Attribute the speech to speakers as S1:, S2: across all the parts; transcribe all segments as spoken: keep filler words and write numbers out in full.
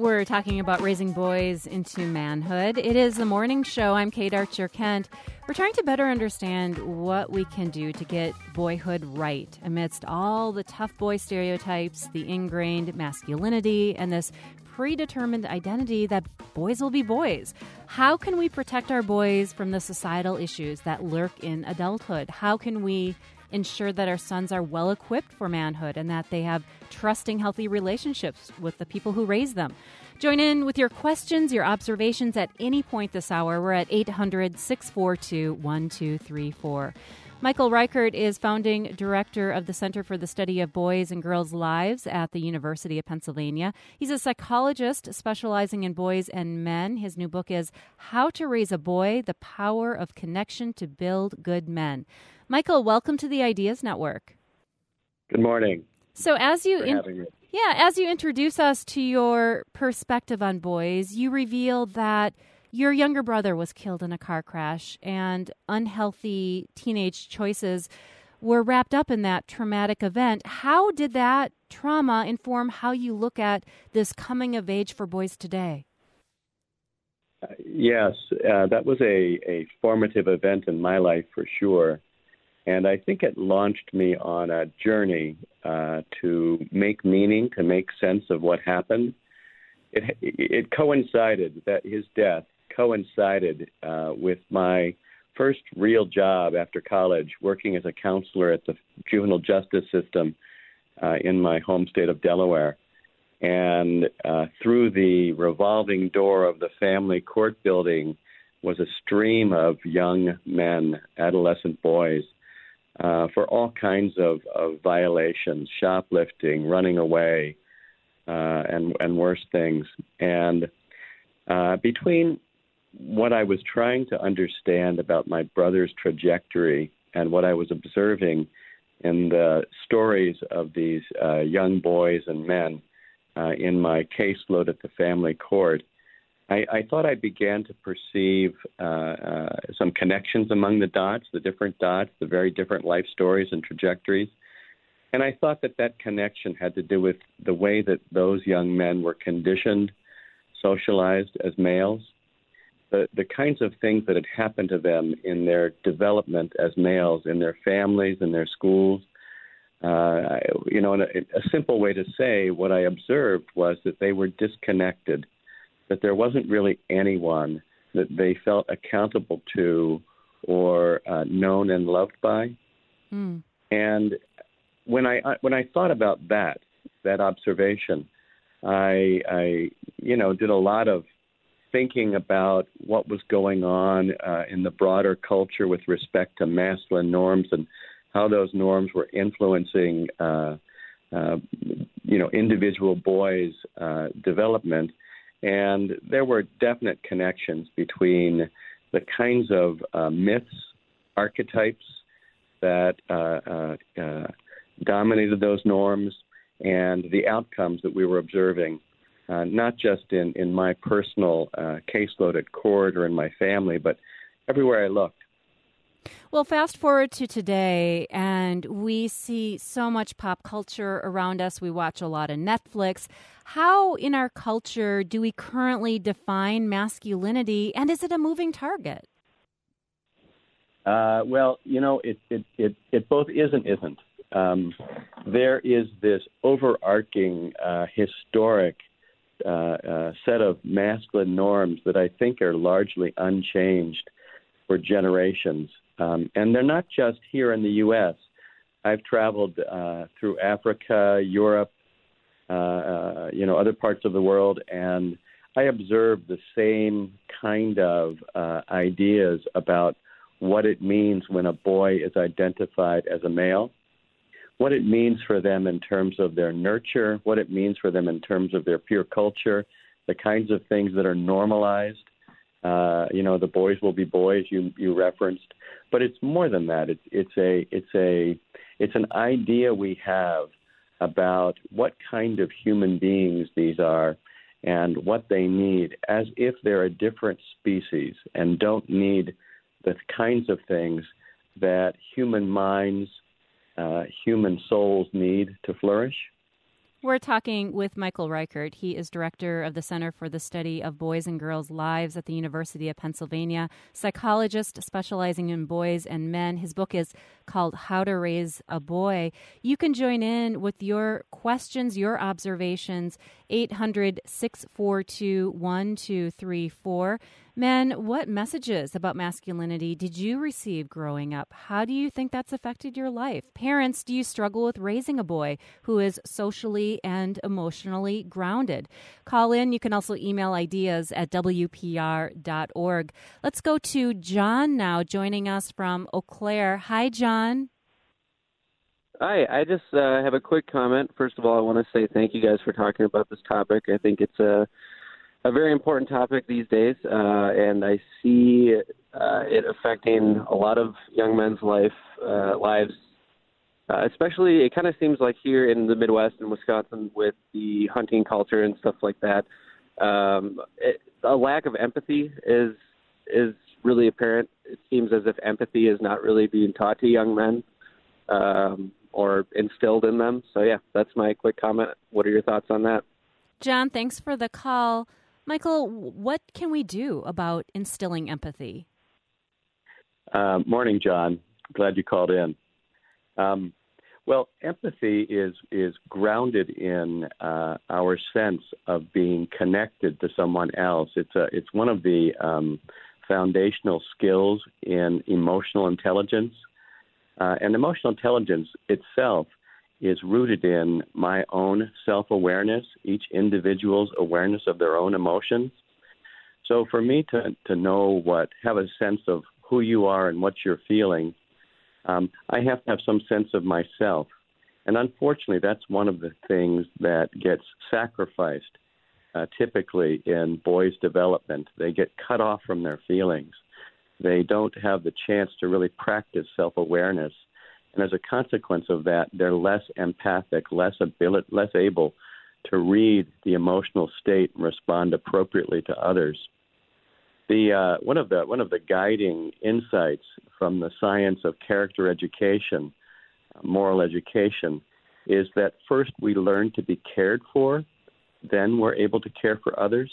S1: We're talking about raising boys into manhood. It is the morning show. I'm Kate Archer-Kent. We're trying to better understand what we can do to get boyhood right amidst all the tough boy stereotypes, the ingrained masculinity, and this predetermined identity that boys will be boys. How can we protect our boys from the societal issues that lurk in adulthood? How can we ensure that our sons are well equipped for manhood and that they have trusting, healthy relationships with the people who raise them? Join in with your questions, your observations at any point this hour. We're at eight hundred, six four two, one two three four. Michael Reichert is founding director of the Center for the Study of Boys and Girls' Lives at the University of Pennsylvania. He's a psychologist specializing in boys and men. His new book is How to Raise a Boy, The Power of Connection to Build Good Men. Michael, welcome to the Ideas Network.
S2: Good morning.
S1: So as you
S2: in- having me.
S1: Yeah, as you introduce us to your perspective on boys, you reveal that your younger brother was killed in a car crash and unhealthy teenage choices were wrapped up in that traumatic event. How did that trauma inform how you look at this coming of age for boys today?
S2: Uh, yes, uh, that was a, a formative event in my life for sure. And I think it launched me on a journey uh, to make meaning, to make sense of what happened. It, it coincided, that his death coincided uh, with my first real job after college, working as a counselor at the juvenile justice system uh, in my home state of Delaware. And uh, through the revolving door of the family court building was a stream of young men, adolescent boys, uh, for all kinds of, of violations, shoplifting, running away, uh, and, and worse things. And uh, between what I was trying to understand about my brother's trajectory and what I was observing in the stories of these uh, young boys and men uh, in my caseload at the family court, I, I thought I began to perceive uh, uh, some connections among the dots, the different dots, the very different life stories and trajectories. And I thought that that connection had to do with the way that those young men were conditioned, socialized as males, the, the kinds of things that had happened to them in their development as males, in their families, in their schools. Uh, you know, a, a simple way to say what I observed was that they were disconnected, that there wasn't really anyone that they felt accountable to or uh, known and loved by. Mm. And when I when I thought about that, that observation, I, I you know, did a lot of thinking about what was going on uh, in the broader culture with respect to masculine norms and how those norms were influencing, uh, uh, you know, individual boys' uh, development. And there were definite connections between the kinds of uh, myths, archetypes that uh, uh, uh, dominated those norms and the outcomes that we were observing. Uh, not just in, in my personal uh, caseload at court or in my family, but everywhere I looked.
S1: Well, fast forward to today, and we see so much pop culture around us. We watch a lot of Netflix. How in our culture do we currently define masculinity, and is it a moving target?
S2: Uh, well, you know, it, it, it, it both is and isn't. Um, there is this overarching, uh, historic Uh, uh, set of masculine norms that I think are largely unchanged for generations. Um, and they're not just here in the U S. I've traveled uh, through Africa, Europe, uh, uh, you know, other parts of the world, and I observed the same kind of uh, ideas about what it means when a boy is identified as a male, what it means for them in terms of their nurture, what it means for them in terms of their peer culture, the kinds of things that are normalized. Uh, you know, the boys will be boys you you referenced, but it's more than that. It's it's a it's a it's an idea we have about what kind of human beings these are and what they need, as if they're a different species and don't need the kinds of things that human minds, uh, human souls need to flourish.
S1: We're talking with Michael Reichert. He is director of the Center for the Study of Boys and Girls' Lives at the University of Pennsylvania, psychologist specializing in boys and men. His book is called How to Raise a Boy. You can join in with your questions, your observations, eight hundred, six four two, one two three four. Men, what messages about masculinity did you receive growing up? How do you think that's affected your life? Parents, do you struggle with raising a boy who is socially and emotionally grounded? Call in. You can also email ideas at W P R dot org. Let's go to John now, joining us from Eau Claire. Hi, John.
S3: Hi, I just uh, have a quick comment. First of all, I want to say thank you guys for talking about this topic. I think it's a a very important topic these days, uh, and I see uh, it affecting a lot of young men's life uh, lives. Uh, especially, it kind of seems like here in the Midwest and Wisconsin with the hunting culture and stuff like that, um, it, a lack of empathy is is really apparent. It seems as if empathy is not really being taught to young men um, or instilled in them. So, yeah, that's my quick comment. What are your thoughts on that?
S1: John, thanks for the call. Michael, what can we do about instilling empathy?
S2: Uh, morning, John. Glad you called in. Um, well, empathy is is grounded in uh, our sense of being connected to someone else. It's a, it's one of the um, foundational skills in emotional intelligence. Uh, and emotional intelligence itself is rooted in my own self-awareness, each individual's awareness of their own emotions. So for me to, to know what, have a sense of who you are and what you're feeling, um, I have to have some sense of myself. And unfortunately, that's one of the things that gets sacrificed uh, typically in boys' development. They get cut off from their feelings. They don't have the chance to really practice self-awareness. And as a consequence of that, they're less empathic, less ability, less able to read the emotional state and respond appropriately to others. The uh, one of the one of the guiding insights from the science of character education, uh, moral education, is that first we learn to be cared for, then we're able to care for others.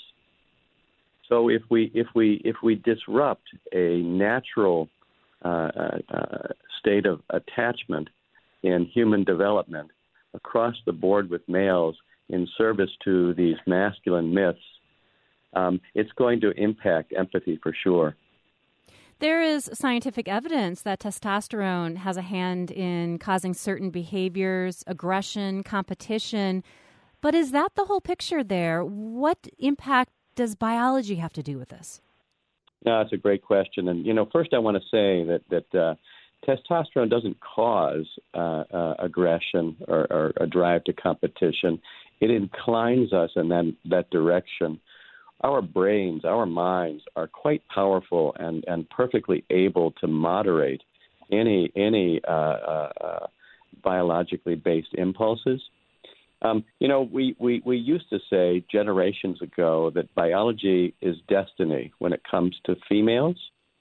S2: So if we if we if we disrupt a natural Uh, uh, state of attachment in human development across the board with males in service to these masculine myths, um, it's going to impact empathy for sure.
S1: There is scientific evidence that testosterone has a hand in causing certain behaviors, aggression, competition. But is that the whole picture there? What impact does biology have to do with this?
S2: No, that's a great question. And, you know, first I want to say that, that uh, testosterone doesn't cause uh, uh, aggression or, or a drive to competition. It inclines us in that, that direction. Our brains, our minds are quite powerful and, and perfectly able to moderate any, any uh, uh, uh, biologically based impulses. Um, you know, we, we, we used to say generations ago that biology is destiny when it comes to females.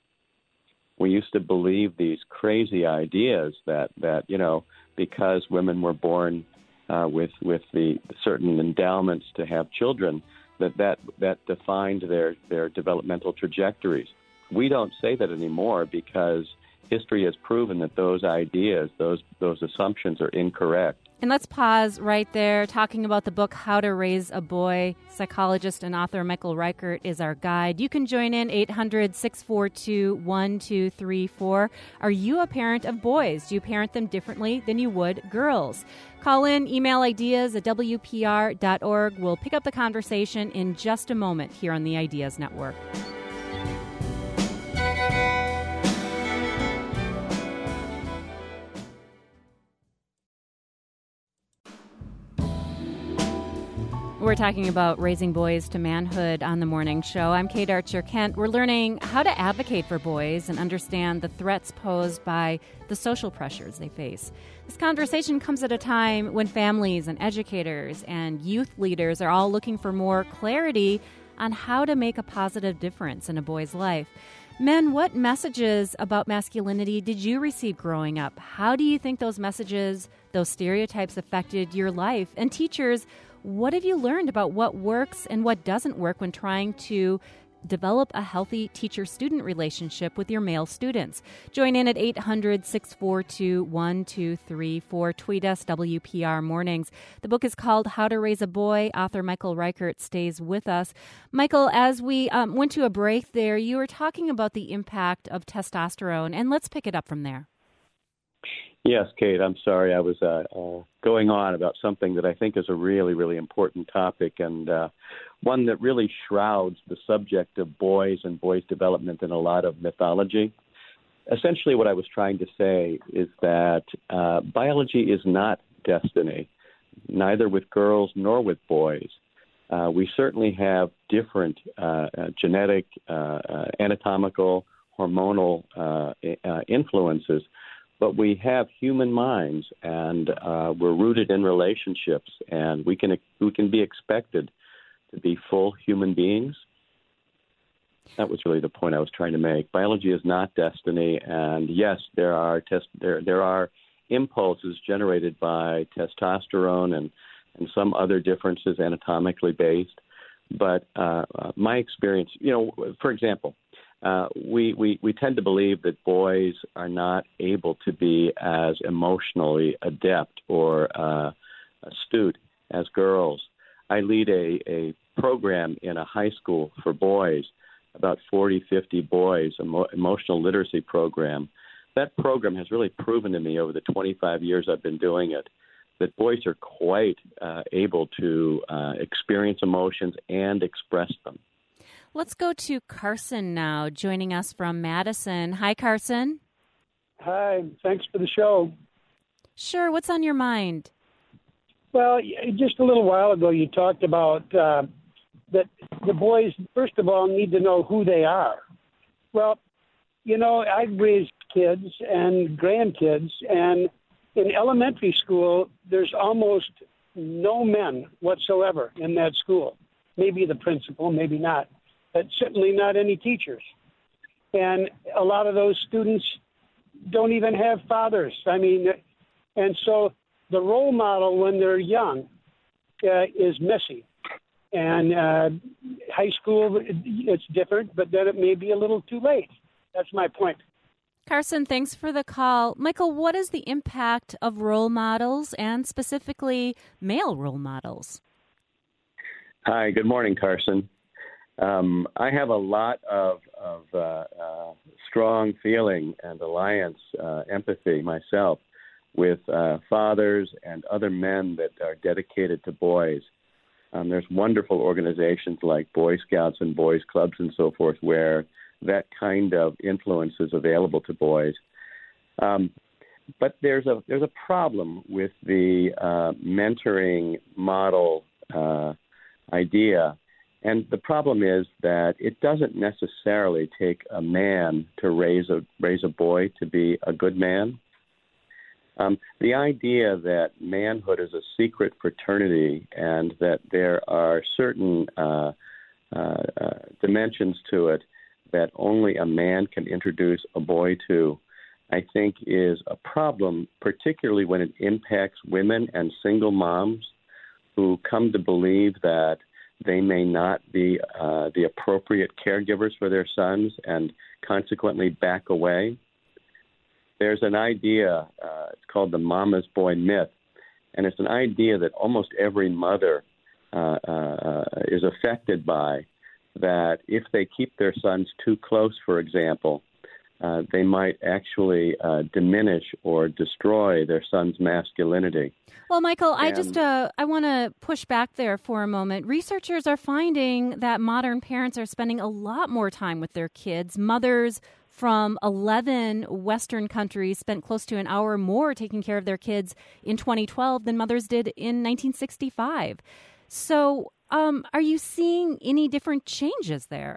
S2: We used to believe these crazy ideas that, that you know, because women were born uh, with with the certain endowments to have children, that that, that defined their, their developmental trajectories. We don't say that anymore because history has proven that those ideas, those those assumptions are incorrect.
S1: And let's pause right there, talking about the book, How to Raise a Boy. Psychologist and author Michael Reichert is our guide. You can join in eight hundred, six four two, one two three four. Are you a parent of boys? Do you parent them differently than you would girls? Call in, email ideas at W P R dot org. We'll pick up the conversation in just a moment here on the Ideas Network. We're talking about raising boys to manhood on the morning show. I'm Kate Archer-Kent. We're learning how to advocate for boys and understand the threats posed by the social pressures they face. This conversation comes at a time when families and educators and youth leaders are all looking for more clarity on how to make a positive difference in a boy's life. Men, what messages about masculinity did you receive growing up? How do you think those messages, those stereotypes affected your life? And teachers, what have you learned about what works and what doesn't work when trying to develop a healthy teacher-student relationship with your male students? Join in at eight hundred, six four two, one two three four. Tweet us, W P R Mornings. The book is called How to Raise a Boy. Author Michael Reichert stays with us. Michael, as we um, went to a break there, you were talking about the impact of testosterone, and let's pick it up from there.
S2: Yes, Kate, I'm sorry. I was uh, uh, going on about something that I think is a really, really important topic, and uh, one that really shrouds the subject of boys and boys' development in a lot of mythology. Essentially, what I was trying to say is that uh, biology is not destiny, neither with girls nor with boys. Uh, we certainly have different uh, uh, genetic, uh, uh, anatomical, hormonal uh, uh, influences, but we have human minds, and uh, we're rooted in relationships, and we can we can be expected to be full human beings. That was really the point I was trying to make. Biology is not destiny, and yes, there are test there there are impulses generated by testosterone and and some other differences anatomically based. But uh, uh, my experience, you know, for example. Uh, we, we, we tend to believe that boys are not able to be as emotionally adept or uh, astute as girls. I lead a, a program in a high school for boys, about forty, fifty boys, an emo- emotional literacy program. That program has really proven to me over the twenty-five years I've been doing it that boys are quite uh, able to uh, experience emotions and express them.
S1: Let's go to Carson now, joining us from Madison. Hi, Carson.
S4: Hi, thanks for the show.
S1: Sure, what's on your mind?
S4: Well, just a little while ago, you talked about uh, that the boys, first of all, need to know who they are. Well, you know, I've raised kids and grandkids, and in elementary school, there's almost no men whatsoever in that school. Maybe the principal, maybe not. But certainly not any teachers. And a lot of those students don't even have fathers. I mean, and so the role model when they're young uh, is missing. And uh, high school, it's different, but then it may be a little too late. That's my point.
S1: Carson, thanks for the call. Michael, what is the impact of role models and specifically male role models?
S2: Hi, good morning, Carson. Um, I have a lot of, of uh, uh, strong feeling and alliance, uh, empathy myself with uh, fathers and other men that are dedicated to boys. Um, there's wonderful organizations like Boy Scouts and Boys Clubs and so forth where that kind of influence is available to boys. Um, but there's a there's a problem with the uh, mentoring model uh, idea. And the problem is that it doesn't necessarily take a man to raise a raise a boy to be a good man. Um, the idea that manhood is a secret fraternity and that there are certain uh, uh, uh, dimensions to it that only a man can introduce a boy to, I think is a problem, particularly when it impacts women and single moms who come to believe that they may not be uh, the appropriate caregivers for their sons and consequently back away. There's an idea, uh, it's called the mama's boy myth, and it's an idea that almost every mother uh, uh, is affected by, that if they keep their sons too close, for example, uh, they might actually uh, diminish or destroy their son's masculinity.
S1: Well, Michael, I
S2: and,
S1: just uh, I want to push back there for a moment. Researchers are finding that modern parents are spending a lot more time with their kids. Mothers from eleven Western countries spent close to an hour more taking care of their kids in twenty twelve than mothers did in nineteen sixty-five. So um, are you seeing any different changes there?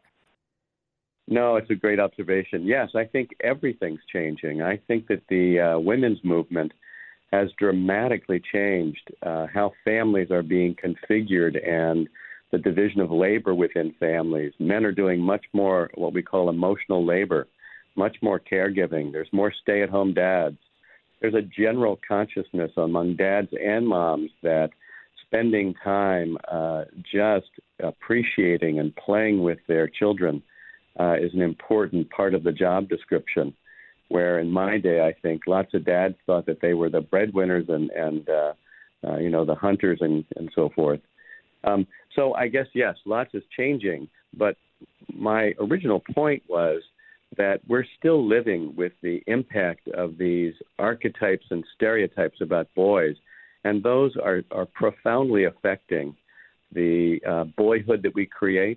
S2: No, it's a great observation. Yes, I think everything's changing. I think that the uh, women's movement has dramatically changed uh, how families are being configured and the division of labor within families. Men are doing much more what we call emotional labor, much more caregiving. There's more stay-at-home dads. There's a general consciousness among dads and moms that spending time uh, just appreciating and playing with their children uh, is an important part of the job description, where in my day, I think lots of dads thought that they were the breadwinners and, and uh, uh, you know, the hunters and, and so forth. Um, so I guess, yes, lots is changing, but my original point was that we're still living with the impact of these archetypes and stereotypes about boys, and those are, are profoundly affecting the uh, boyhood that we create.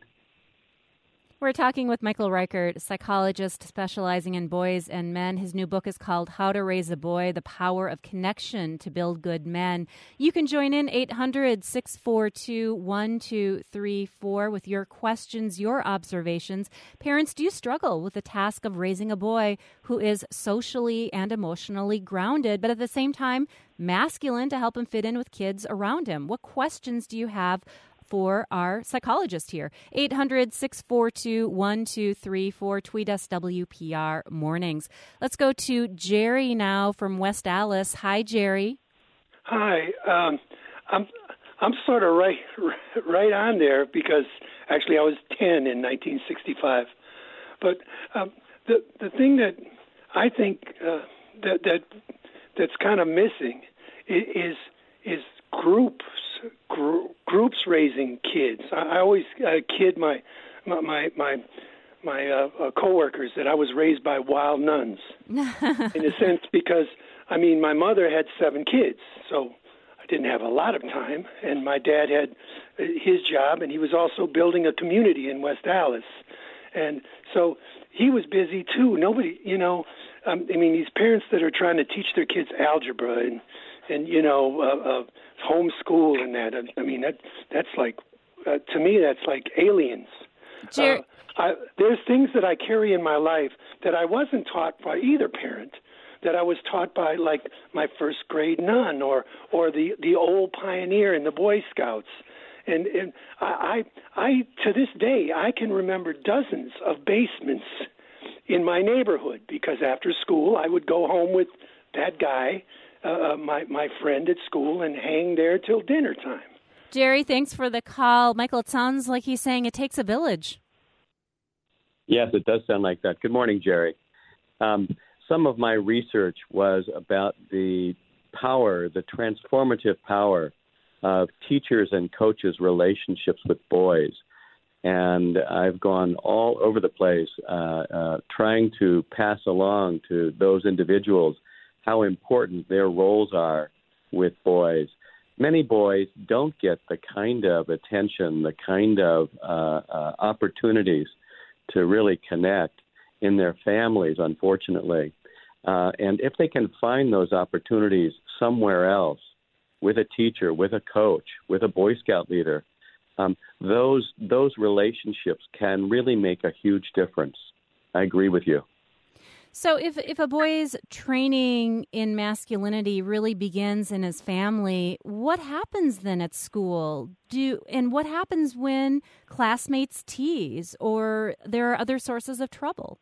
S1: We're talking with Michael Reichert, psychologist specializing in boys and men. His new book is called How to Raise a Boy, The Power of Connection to Build Good Men. You can join in eight hundred, six four two, one two three four with your questions, your observations. Parents, do you struggle with the task of raising a boy who is socially and emotionally grounded, but at the same time masculine to help him fit in with kids around him? What questions do you have for our psychologist here? eight hundred, six four two, one two three four. Tweet us W P R Mornings. Let's go to Jerry now from West Allis. Hi, Jerry.
S5: Hi. Um, I'm I'm sort of right right on there because actually I was ten in nineteen sixty-five. But um, the the thing that I think uh, that that that's kind of missing is is groups. Groups raising kids. I, I always uh, kid my my my my, my uh, uh, coworkers that I was raised by wild nuns, in a sense, because I mean my mother had seven kids, so I didn't have a lot of time, and my dad had his job, and he was also building a community in West Allis, and so he was busy too. Nobody, you know, um, I mean these parents that are trying to teach their kids algebra and and you know. Uh, uh, homeschool and that. I mean, that that's like, uh, to me, that's like aliens.
S1: Jer-
S5: uh, I, there's things that I carry in my life that I wasn't taught by either parent, that I was taught by like my first grade nun or or the, the old pioneer in the Boy Scouts. And, and I, I, I, to this day, I can remember dozens of basements in my neighborhood because after school I would go home with that guy, Uh, my my friend at school, and hang there till dinner time.
S1: Jerry, thanks for the call. Michael, it sounds like he's saying it takes a village.
S2: Yes, it does sound like that. Good morning, Jerry. Um, some of my research was about the power, the transformative power of teachers and coaches' relationships with boys. And I've gone all over the place uh, uh, trying to pass along to those individuals how important their roles are with boys. Many boys don't get the kind of attention, the kind of uh, uh, opportunities to really connect in their families, unfortunately. Uh, and if they can find those opportunities somewhere else, with a teacher, with a coach, with a Boy Scout leader, um, those those relationships can really make a huge difference. I agree with you.
S1: So if if a boy's training in masculinity really begins in his family, what happens then at school? Do and what happens when classmates tease or there are other sources of trouble?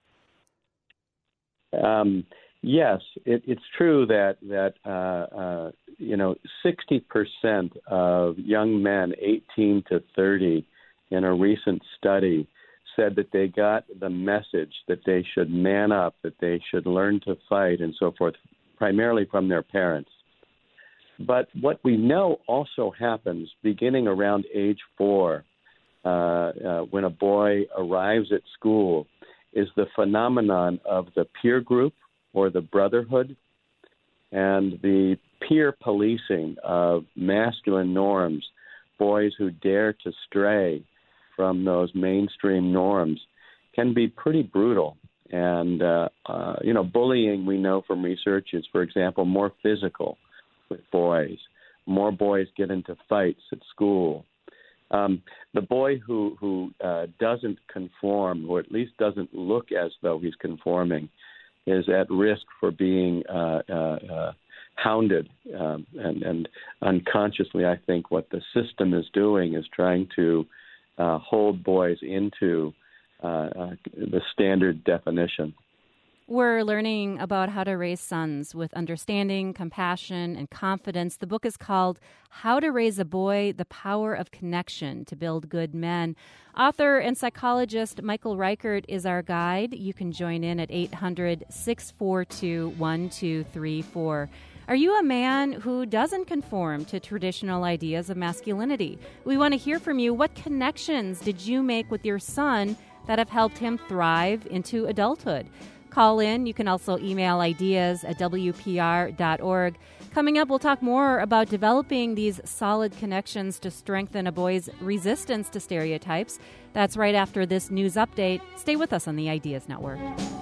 S2: Um, yes, it, it's true that that uh, uh, you know sixty percent of young men, eighteen to thirty, in a recent study, said that they got the message that they should man up, that they should learn to fight and so forth, primarily from their parents. But what we know also happens beginning around age four, uh, uh, when a boy arrives at school, is the phenomenon of the peer group or the brotherhood and the peer policing of masculine norms, boys who dare to stray from those mainstream norms can be pretty brutal. And, uh, uh, you know, bullying, we know from research, is, for example, more physical with boys. More boys get into fights at school. Um, the boy who, who uh, doesn't conform, or at least doesn't look as though he's conforming, is at risk for being uh, uh, uh, hounded. Um, and, and unconsciously, I think what the system is doing is trying to uh, hold boys into uh, uh, the standard definition.
S1: We're learning about how to raise sons with understanding, compassion, and confidence. The book is called How to Raise a Boy, The Power of Connection to Build Good Men. Author and psychologist Michael Reichert is our guide. You can join in at eight hundred, six four two, one two three four. Are you a man who doesn't conform to traditional ideas of masculinity? We want to hear from you. What connections did you make with your son that have helped him thrive into adulthood? Call in. You can also email ideas at W P R dot org. Coming up, we'll talk more about developing these solid connections to strengthen a boy's resistance to stereotypes. That's right after this news update. Stay with us on the Ideas Network.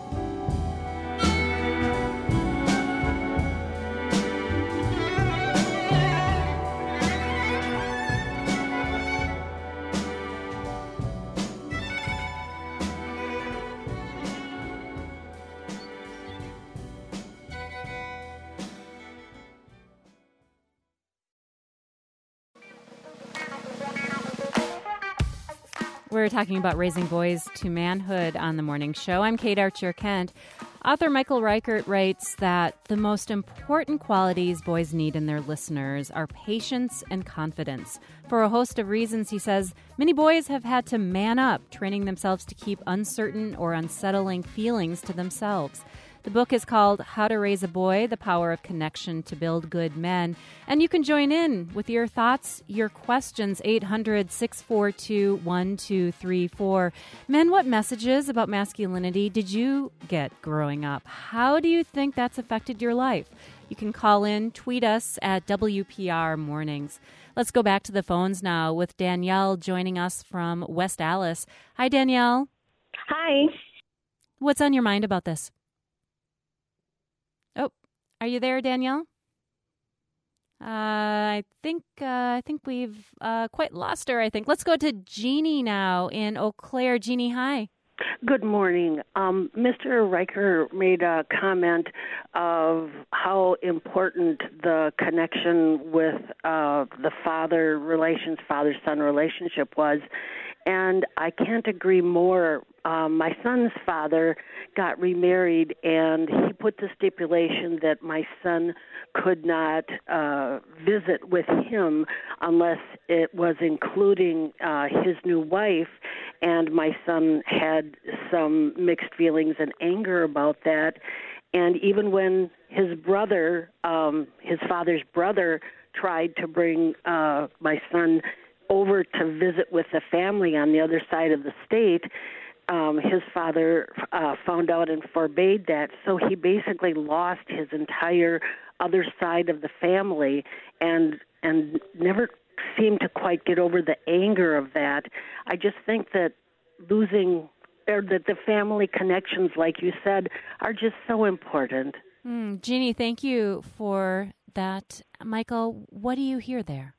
S1: We're talking about raising boys to manhood on the morning show. I'm Kate Archer Kent. Author Michael Reichert writes that the most important qualities boys need in their listeners are patience and confidence. For a host of reasons, he says, many boys have had to man up, training themselves to keep uncertain or unsettling feelings to themselves. The book is called How to Raise a Boy, The Power of Connection to Build Good Men. And you can join in with your thoughts, your questions, eight hundred, six four two, one two three four. Men, what messages about masculinity did you get growing up? How do you think that's affected your life? You can call in, tweet us at W P R Mornings. Let's go back to the phones now with Danielle joining us from West Allis. Hi, Danielle.
S6: Hi.
S1: What's on your mind about this? Oh, are you there, Danielle? Uh, I think uh, I think we've uh, quite lost her, I think. Let's go to Jeannie now in Eau Claire. Jeannie, hi.
S6: Good morning. Um, Mister Riker made a comment of how important the connection with uh, the father relations, father-son relationship was. And I can't agree more. Um, my son's father got remarried, and he put the stipulation that my son could not uh, visit with him unless it was including uh, his new wife. And my son had some mixed feelings and anger about that. And even when his brother, um, his father's brother, tried to bring uh, my son over to visit with the family on the other side of the state, um, his father uh, found out and forbade that. So he basically lost his entire other side of the family and and never seemed to quite get over the anger of that. I just think that losing, or that the family connections, like you said, are just so important.
S1: Mm, Jeannie, thank you for that. Michael, what do you hear there?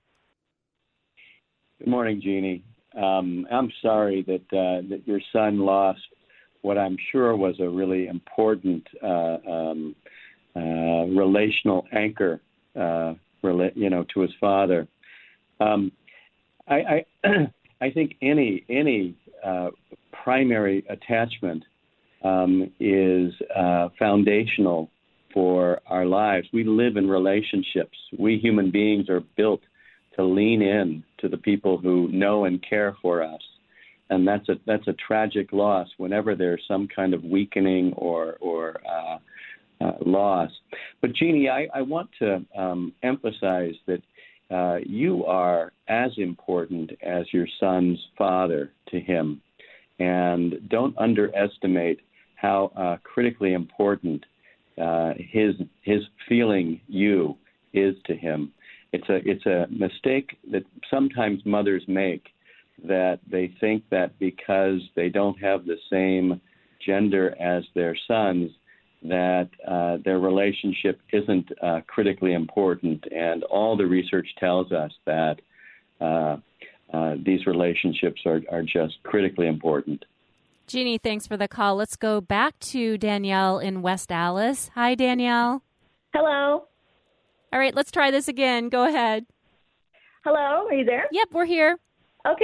S2: Good morning, Jeannie. Um, I'm sorry that uh, that your son lost what I'm sure was a really important uh, um, uh, relational anchor, uh, rela- you know, to his father. Um, I, I, I think any any uh, primary attachment um, is uh, foundational for our lives. We live in relationships. We human beings are built to lean in to the people who know and care for us. And that's a that's a tragic loss whenever there's some kind of weakening or, or uh, uh, loss. But, Jeannie, I, I want to um, emphasize that uh, you are as important as your son's father to him. And don't underestimate how uh, critically important uh, his his feeling you is to him. It's a it's a mistake that sometimes mothers make, that they think that because they don't have the same gender as their sons, that uh, their relationship isn't uh, critically important. And all the research tells us that uh, uh, these relationships are, are just critically important.
S1: Jeannie, thanks for the call. Let's go back to Danielle in West Allis. Hi, Danielle.
S7: Hello.
S1: All right, let's try this again. Go ahead.
S7: Hello, are you there?
S1: Yep, we're here.
S7: Okay.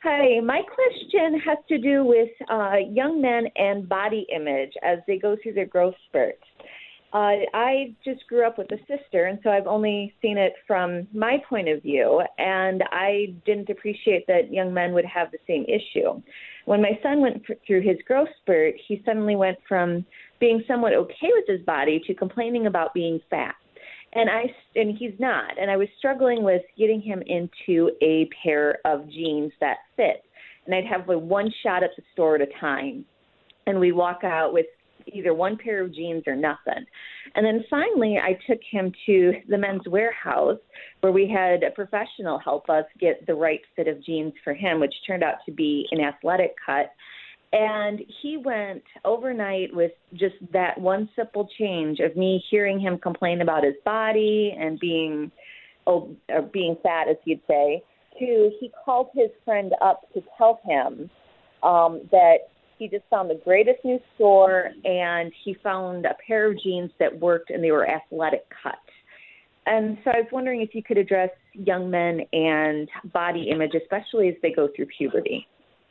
S7: Hi, my question has to do with uh, young men and body image as they go through their growth spurts. Uh, I just grew up with a sister, and so I've only seen it from my point of view, and I didn't appreciate that young men would have the same issue. When my son went through his growth spurt, he suddenly went from being somewhat okay with his body to complaining about being fat. And I and he's not. And I was struggling with getting him into a pair of jeans that fit. And I'd have like one shot at the store at a time. And we'd walk out with either one pair of jeans or nothing. And then finally, I took him to the Men's Warehouse, where we had a professional help us get the right fit of jeans for him, which turned out to be an athletic cut. And he went overnight with just that one simple change of me hearing him complain about his body and being, oh, or being fat, as you'd say, to he called his friend up to tell him um, that he just found the greatest new store, and he found a pair of jeans that worked, and they were athletic cut. And so I was wondering if you could address young men and body image, especially as they go through puberty.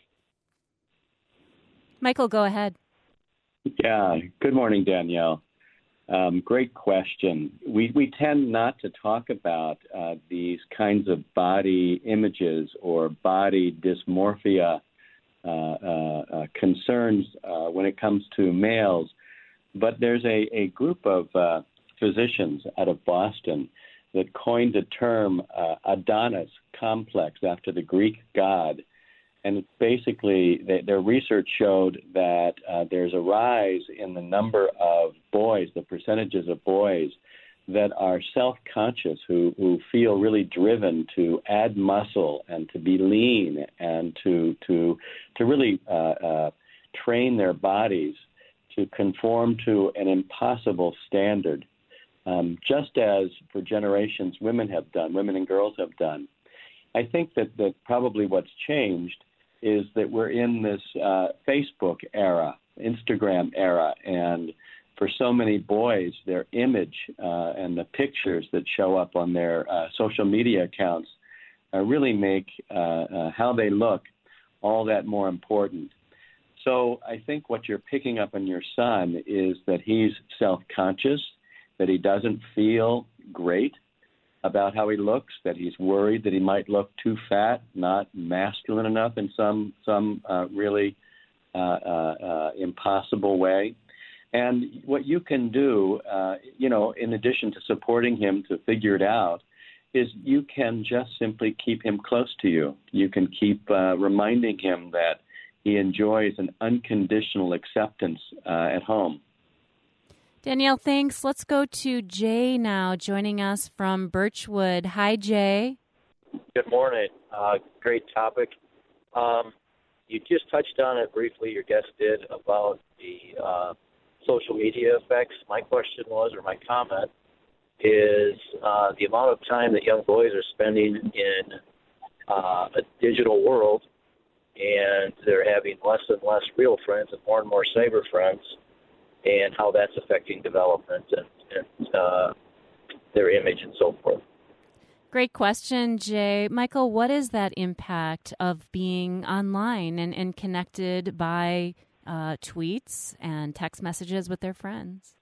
S1: Michael, go ahead.
S2: Yeah. Good morning, Danielle. Um, great question. We we tend not to talk about uh, these kinds of body images or body dysmorphia uh, uh, uh, concerns uh, when it comes to males, but there's a, a group of uh, physicians out of Boston that coined the term uh, Adonis complex after the Greek god. And basically, they, their research showed that uh, there's a rise in the number of boys, the percentages of boys that are self-conscious, who, who feel really driven to add muscle and to be lean and to to to really uh, uh, train their bodies to conform to an impossible standard, um, just as for generations women have done, women and girls have done. I think that, that probably what's changed is that we're in this uh, Facebook era, Instagram era, and for so many boys, their image uh, and the pictures that show up on their uh, social media accounts uh, really make uh, uh, how they look all that more important. So I think what you're picking up in your son is that he's self-conscious, that he doesn't feel great about how he looks, that he's worried that he might look too fat, not masculine enough in some some uh, really uh, uh, uh, impossible way. And what you can do, uh, you know, in addition to supporting him to figure it out, is you can just simply keep him close to you. You can keep uh, reminding him that he enjoys an unconditional acceptance uh, at home.
S1: Danielle, thanks. Let's go to Jay now, joining us from Birchwood. Hi, Jay.
S8: Good morning. Uh, great topic. Um, you just touched on it briefly, your guest did, about the uh, social media effects. My question was, or my comment, is uh, the amount of time that young boys are spending in uh, a digital world, and they're having less and less real friends and more and more cyber friends, and how that's affecting development and, and uh, their image and so forth.
S1: Great question, Jay. Michael, what is that impact of being online and, and connected by uh, tweets and text messages with their friends?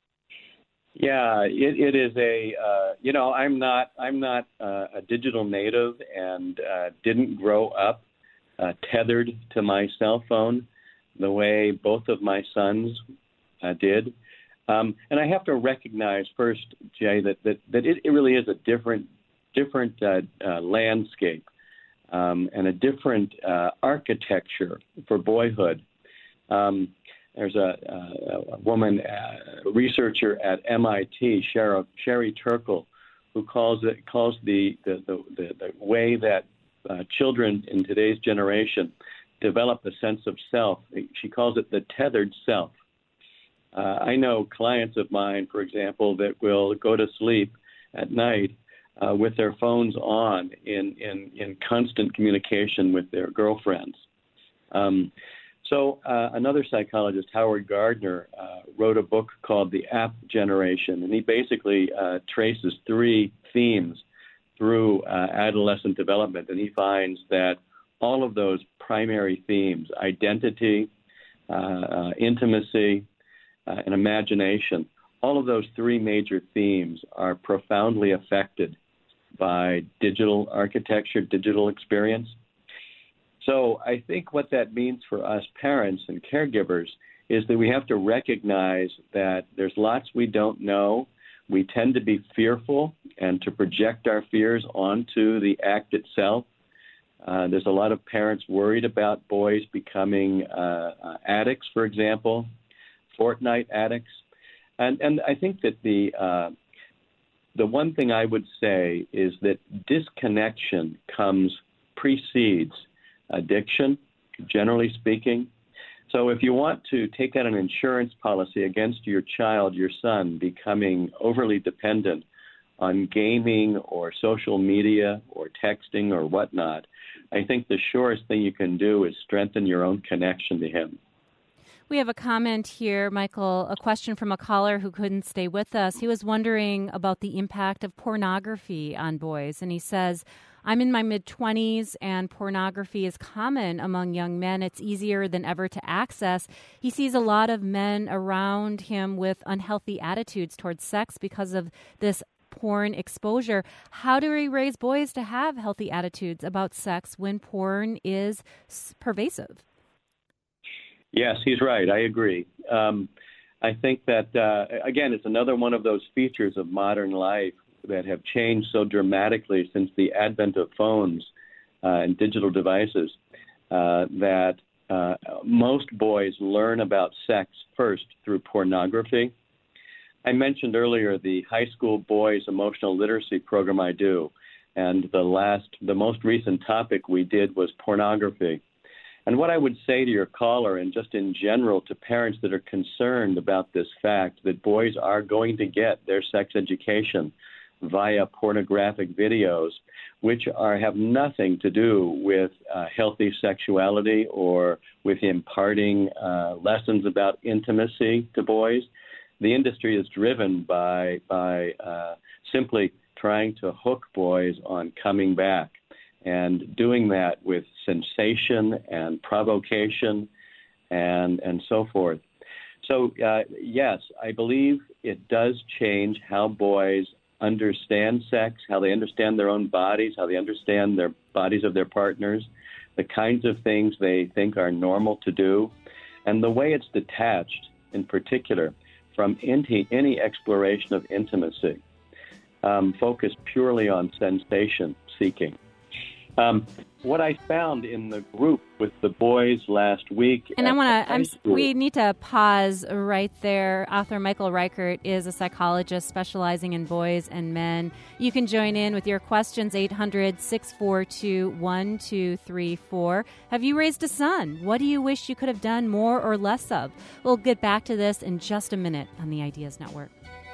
S2: Yeah, it, it is a, uh, you know, I'm not, I'm not uh, a digital native and uh, didn't grow up uh, tethered to my cell phone the way both of my sons Uh, did. Um, and I have to recognize first, Jay, that, that, that it, it really is a different different uh, uh, landscape um, and a different uh, architecture for boyhood. Um, there's a, a, a woman, a researcher at M I T, Sherry, Sherry Turkle, who calls it calls the the, the, the, the way that uh, children in today's generation develop a sense of self. She calls it the tethered self. Uh, I know clients of mine, for example, that will go to sleep at night uh, with their phones on in, in, in constant communication with their girlfriends. Um, so uh, another psychologist, Howard Gardner, uh, wrote a book called The App Generation, and he basically uh, traces three themes through uh, adolescent development, and he finds that all of those primary themes, identity, uh, uh, intimacy, uh, and imagination, all of those three major themes are profoundly affected by digital architecture, digital experience. So I think what that means for us parents and caregivers is that we have to recognize that there's lots we don't know. We tend to be fearful and to project our fears onto the act itself. Uh, there's a lot of parents worried about boys becoming uh, uh, addicts, for example, Fortnite addicts. And, and I think that the uh, the one thing I would say is that disconnection comes, precedes addiction, generally speaking. So if you want to take out an insurance policy against your child, your son, becoming overly dependent on gaming or social media or texting or whatnot, I think the surest thing you can do is strengthen your own connection to him.
S1: We have a comment here, Michael, a question from a caller who couldn't stay with us. He was wondering about the impact of pornography on boys, and he says, I'm in my mid-twenties, and pornography is common among young men. It's easier than ever to access. He sees a lot of men around him with unhealthy attitudes towards sex because of this porn exposure. How do we raise boys to have healthy attitudes about sex when porn is pervasive?
S2: Yes, he's right. I agree. Um, I think that, uh, again, it's another one of those features of modern life that have changed so dramatically since the advent of phones uh, and digital devices uh, that uh, most boys learn about sex first through pornography. I mentioned earlier the high school boys emotional literacy program I do, and the last, the most recent topic we did was pornography. And what I would say to your caller, and just in general to parents that are concerned about this fact that boys are going to get their sex education via pornographic videos, which are have nothing to do with uh, healthy sexuality or with imparting uh, lessons about intimacy to boys. The industry is driven by by uh, simply trying to hook boys on coming back, and doing that with sensation and provocation and and so forth. So, uh, yes, I believe it does change how boys understand sex, how they understand their own bodies, how they understand their bodies of their partners, the kinds of things they think are normal to do, and the way it's detached, in particular, from any, any exploration of intimacy, um, focused purely on sensation seeking. Um, what I found in the group with the boys last week,
S1: and I want to, I'm, we need to pause right there. Author Michael Reichert is a psychologist specializing in boys and men. You can join in with your questions, eight hundred, six four two, one two three four. Have you raised a son? What do you wish you could have done more or less of? We'll get back to this in just a minute on the Ideas Network.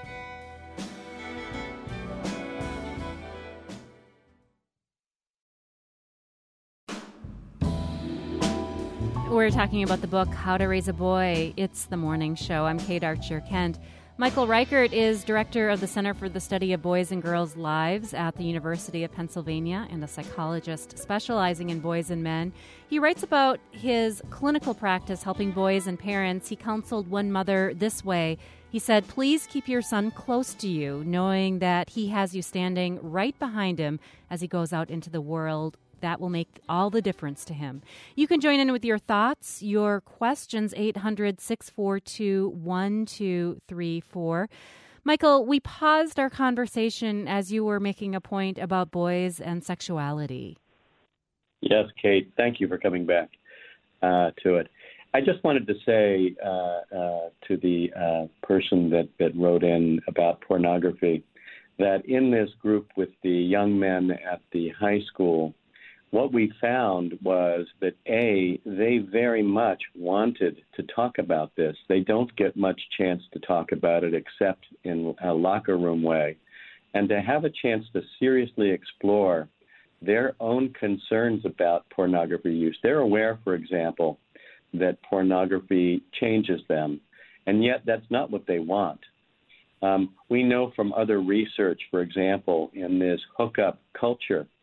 S1: We're talking about the book, How to Raise a Boy. It's the morning show. I'm Kate Archer-Kent. Michael Reichert is director of the Center for the Study of Boys and Girls' Lives at the University of Pennsylvania and a psychologist specializing in boys and men. He writes about his clinical practice helping boys and parents. He counseled one mother this way. He said, please keep your son close to you, knowing that he has you standing right behind him as he goes out into the world. That will make all the difference to him. You can join in with your thoughts, your questions, eight hundred, six four two, one two three four. Michael, we paused our conversation as you were making a point about boys and sexuality.
S2: Yes, Kate, thank you for coming back uh, to it. I just wanted to say uh, uh, to the uh, person that, that wrote in about pornography that in this group with the young men at the high school, what we found was that, A, they very much wanted to talk about this. They don't get much chance to talk about it except in a locker room way. And to have a chance to seriously explore their own concerns about pornography use. They're aware, for example, that pornography changes them, and yet that's not what they want. Um, we know from other research, for example, in this hookup culture,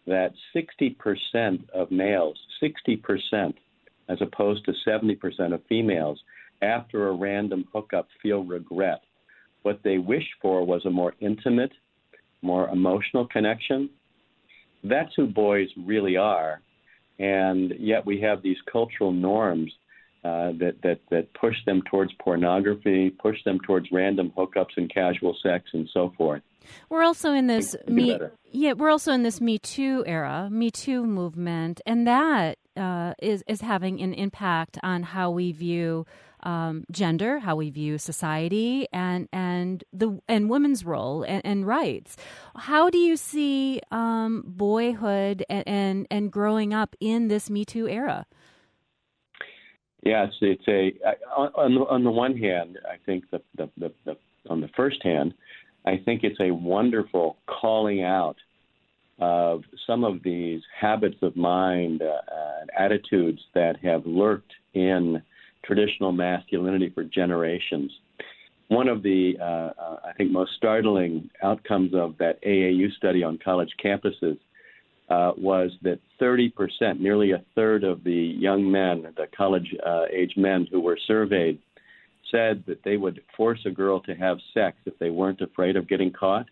S2: that sixty percent of males, sixty percent, as opposed to seventy percent of females, after a random hookup feel regret. What they wish for was a more intimate, more emotional connection. That's who boys really are. And yet we have these cultural norms uh, that, that, that push them towards pornography, push them towards random hookups and casual sex and so forth.
S1: We're also in this me, yeah. We're also in this Me Too era, Me Too movement, and that uh, is is having an impact on how we view um, gender, how we view society, and and the and women's role and, and rights. How do you see um, boyhood and, and and growing up in this Me Too era?
S2: Yes, it's a on the, on the one hand, I think the, the, the, the on the first hand, I think it's a wonderful calling out of some of these habits of mind uh, and attitudes that have lurked in traditional masculinity for generations. One of the, uh, uh, I think, most startling outcomes of that A A U study on college campuses uh, was that thirty percent, nearly a third of the young men, the college-age uh, men who were surveyed, said that they would force a girl to have sex if they weren't afraid of getting caught.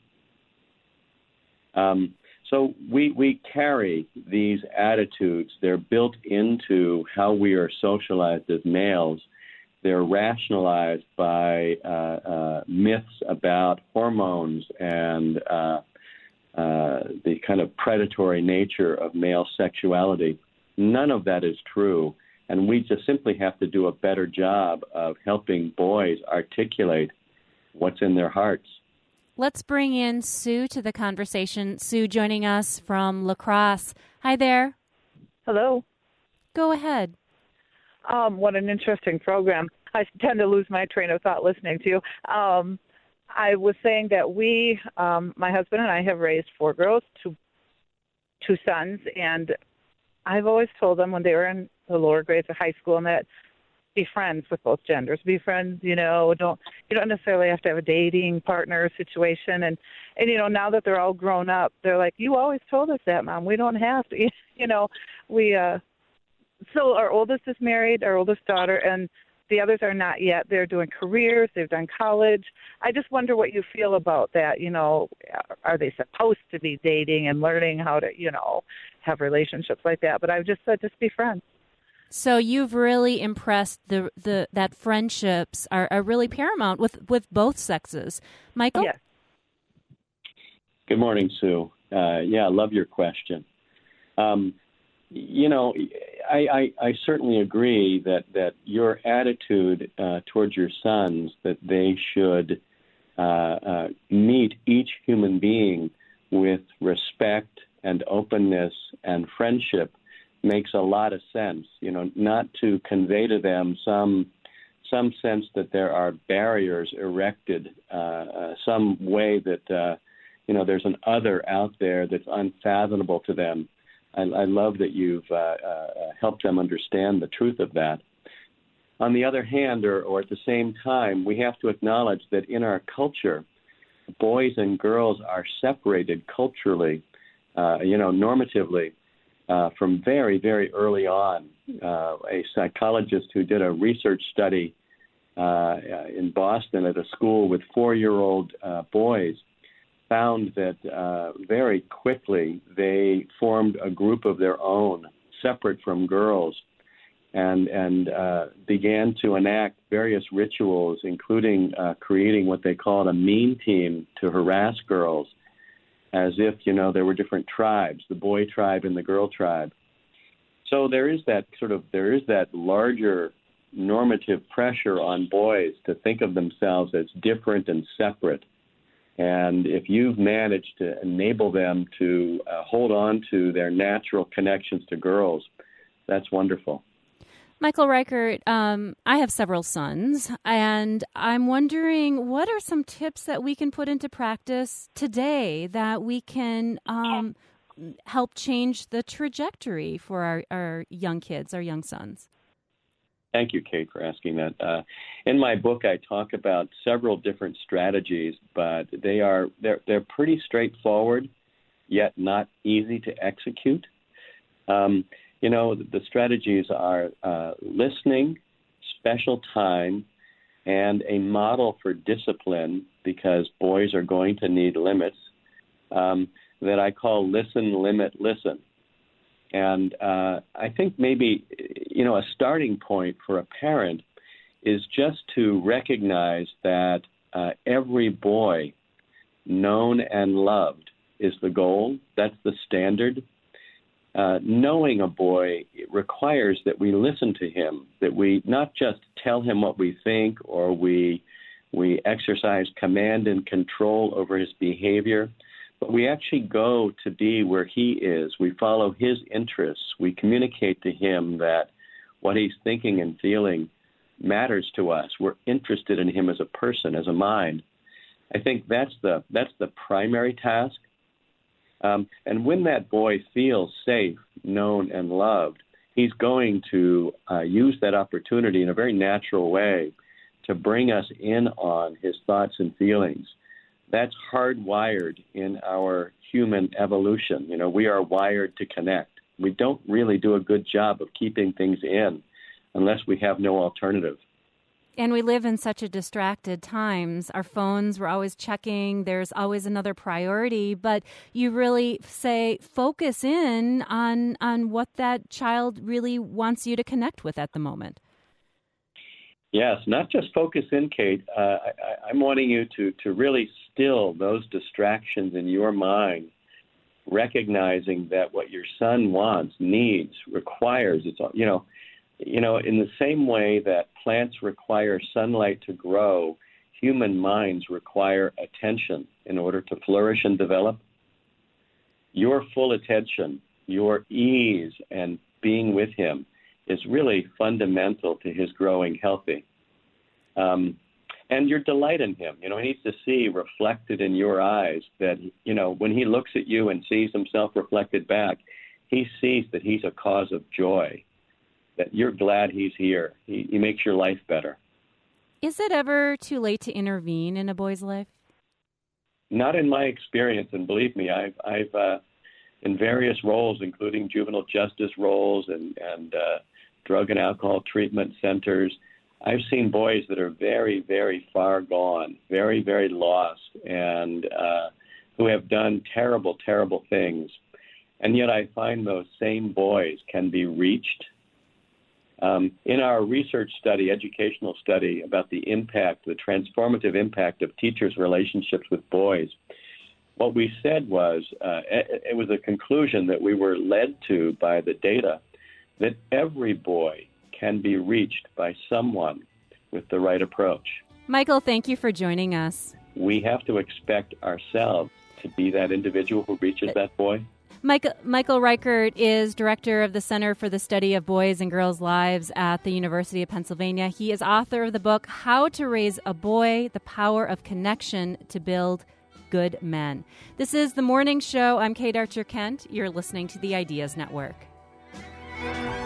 S2: Um, so we we carry these attitudes. They're built into how we are socialized as males. They're rationalized by uh, uh, myths about hormones and uh, uh, the kind of predatory nature of male sexuality. None of that is true. And we just simply have to do a better job of helping boys articulate what's in their hearts.
S1: Let's bring in Sue to the conversation. Sue joining us from La Crosse. Hi there.
S9: Hello.
S1: Go ahead.
S9: Um, what an interesting program. I tend to lose my train of thought listening to you. Um, I was saying that we, um, my husband and I have raised four girls, two, two sons, and I've always told them when they were in the lower grades of high school and that be friends with both genders. Be friends, you know, don't you don't necessarily have to have a dating partner situation. And, and you know, now that they're all grown up, they're like, you always told us that, Mom. We don't have to. You know, we, uh, so our oldest is married, our oldest daughter, and the others are not yet. They're doing careers. They've done college. I just wonder what you feel about that. You know, are they supposed to be dating and learning how to, you know, have relationships like that? But I've just said just be friends.
S1: So you've really impressed the the that friendships are, are really paramount with, with both sexes. Michael?
S9: Yes.
S2: Good morning, Sue. Uh, yeah, I love your question. Um, you know, I, I, I certainly agree that, that your attitude uh, towards your sons, that they should uh, uh, meet each human being with respect and openness and friendship makes a lot of sense. You know, not to convey to them some some sense that there are barriers erected, uh, uh, some way that, uh, you know, there's an other out there that's unfathomable to them. I, I love that you've uh, uh, helped them understand the truth of that. On the other hand, or, or at the same time, we have to acknowledge that in our culture, boys and girls are separated culturally, uh, you know, normatively, uh, from very, very early on. Uh, a psychologist who did a research study uh, in Boston at a school with four-year-old uh, boys found that uh, very quickly they formed a group of their own, separate from girls, and and uh, began to enact various rituals, including uh, creating what they called a mean team to harass girls, as if, you know, there were different tribes, the boy tribe and the girl tribe. So there is that sort of, there is that larger normative pressure on boys to think of themselves as different and separate. And if you've managed to enable them to uh, hold on to their natural connections to girls, that's wonderful.
S1: Michael Reichert, um, I have several sons, and I'm wondering what are some tips that we can put into practice today that we can um, help change the trajectory for our, our young kids, our young sons?
S2: Thank you, Kate, for asking that. Uh, in my book, I talk about several different strategies, but they are they're they're pretty straightforward. yet not easy to execute. Um, you know, the strategies are uh, listening, special time, and a model for discipline, because boys are going to need limits, um, that I call listen, limit, listen. And uh, I think maybe, you know, a starting point for a parent is just to recognize that uh, every boy known and loved is the goal. That's the standard. Uh, knowing a boy requires that we listen to him, that we not just tell him what we think, or we we exercise command and control over his behavior, but we actually go to be where he is. We follow his interests. We communicate to him that what he's thinking and feeling matters to us. We're interested in him as a person, as a mind. I think that's the that's the primary task. Um, and when that boy feels safe, known, and loved, he's going to uh, use that opportunity in a very natural way to bring us in on his thoughts and feelings. That's hardwired in our human evolution. You know, we are wired to connect. We don't really do a good job of keeping things in unless we have no alternative.
S1: And we live in such a distracted times. Our phones, we're always checking. There's always another priority. But you really say focus in on on what that child really wants you to connect with at the moment.
S2: Yes, not just focus in, Kate. Uh, I, I'm wanting you to, to really still those distractions in your mind, recognizing that what your son wants, needs, requires, it's all, you know, You know, in the same way that plants require sunlight to grow, human minds require attention in order to flourish and develop. Your full attention, your ease and being with him is really fundamental to his growing healthy. Um, and your delight in him. You know, he needs to see reflected in your eyes that, you know, when he looks at you and sees himself reflected back, he sees that he's a cause of joy, that you're glad he's here. He, he makes your life better.
S1: Is it ever too late to intervene in a boy's life?
S2: Not in my experience, and believe me, I've, I've uh, in various roles, including juvenile justice roles and, and uh, drug and alcohol treatment centers, I've seen boys that are very, very far gone, very, very lost, and uh, who have done terrible, terrible things. And yet I find those same boys can be reached. Um, in our research study, educational study about the impact, the transformative impact of teachers' relationships with boys, what we said was, uh, it, it was a conclusion that we were led to by the data, that every boy can be reached by someone with the right approach.
S1: Michael, thank you for joining us.
S2: We have to expect ourselves to be that individual who reaches that boy.
S1: Michael, Michael Reichert is director of the Center for the Study of Boys and Girls' Lives at the University of Pennsylvania. He is author of the book, How to Raise a Boy, The Power of Connection to Build Good Men. This is The Morning Show. I'm Kate Archer-Kent. You're listening to the Ideas Network.